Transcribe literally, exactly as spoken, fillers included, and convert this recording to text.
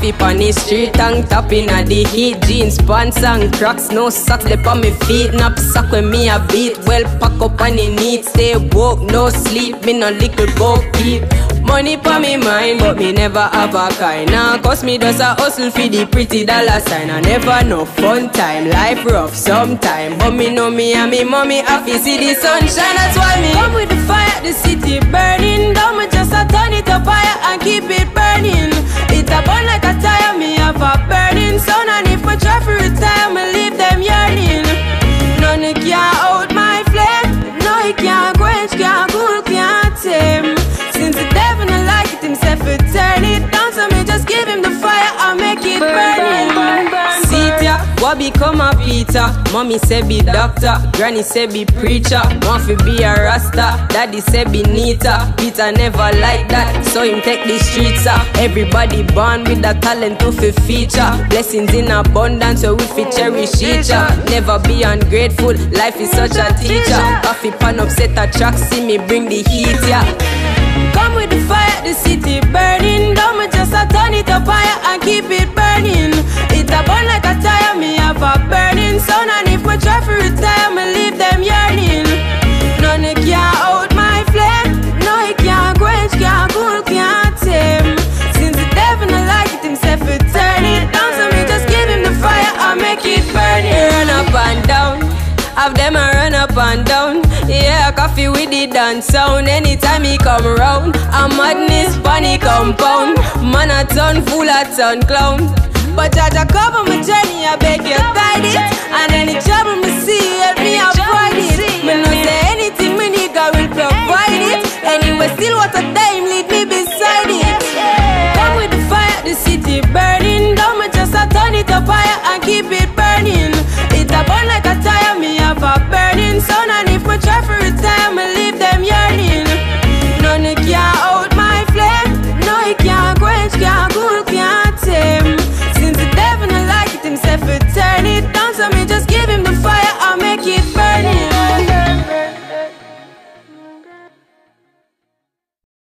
Coffee on the street, tongue tapping at the heat. Jeans, pants and cracks, no socks, they on me feet. Nap sock when me a beat, well pack up on the neat. Stay woke, no sleep, me no little go keep. Money pa me mind, but me never have a kind. Nah, cause me does a hustle for the pretty dollar sign. I never no fun time, life rough sometime. But me know me and me mommy happy see the sunshine. That's why me come with the fire, the city burning down. Me just a turn it up higher and keep it burning. It a burn like a tire, me have a burning sun. And if me try to retire, me leave them yearning. None can out my flame, no it can't quench, can't cool, can't tame. Since the devil don't like it himself, it turn it down. So me just give him the fire and make it burning. See ya, what become a Peter? Mommy say be doctor, granny say be preacher. Want fi be a rasta, daddy say be neater. Peter never like that, so him take the streets up. Everybody born with a talent to fi feature. Blessings in abundance, so we fi cherish each other. Never be ungrateful, life is such a teacher. Coffee pan upset a track, see me bring the heat, yeah. Come with the fire, the city burning down. Me just a turn it up higher and keep it burning. It a burn like a tire, me have a burning sun. And if me try to retire, me leave them yearning. None can out my flame, no it can't quench, can't cool, can't tame. Since the devil don't like it himself, it turn it down. So me just give him the fire and make it burning. Run up and down, have them a run up and down. Yeah, coffee with the dance sound. Anytime he come round, a madness panic compound. Man a ton full a ton clown. But Jaja cover my journey, I beg you guide it. And any trouble me see, help me avoid it. Me no say anything me need, God will provide it. Anyway, still what a time, lead me beside it. Come with the fire, the city burning down. Me just a turn it up high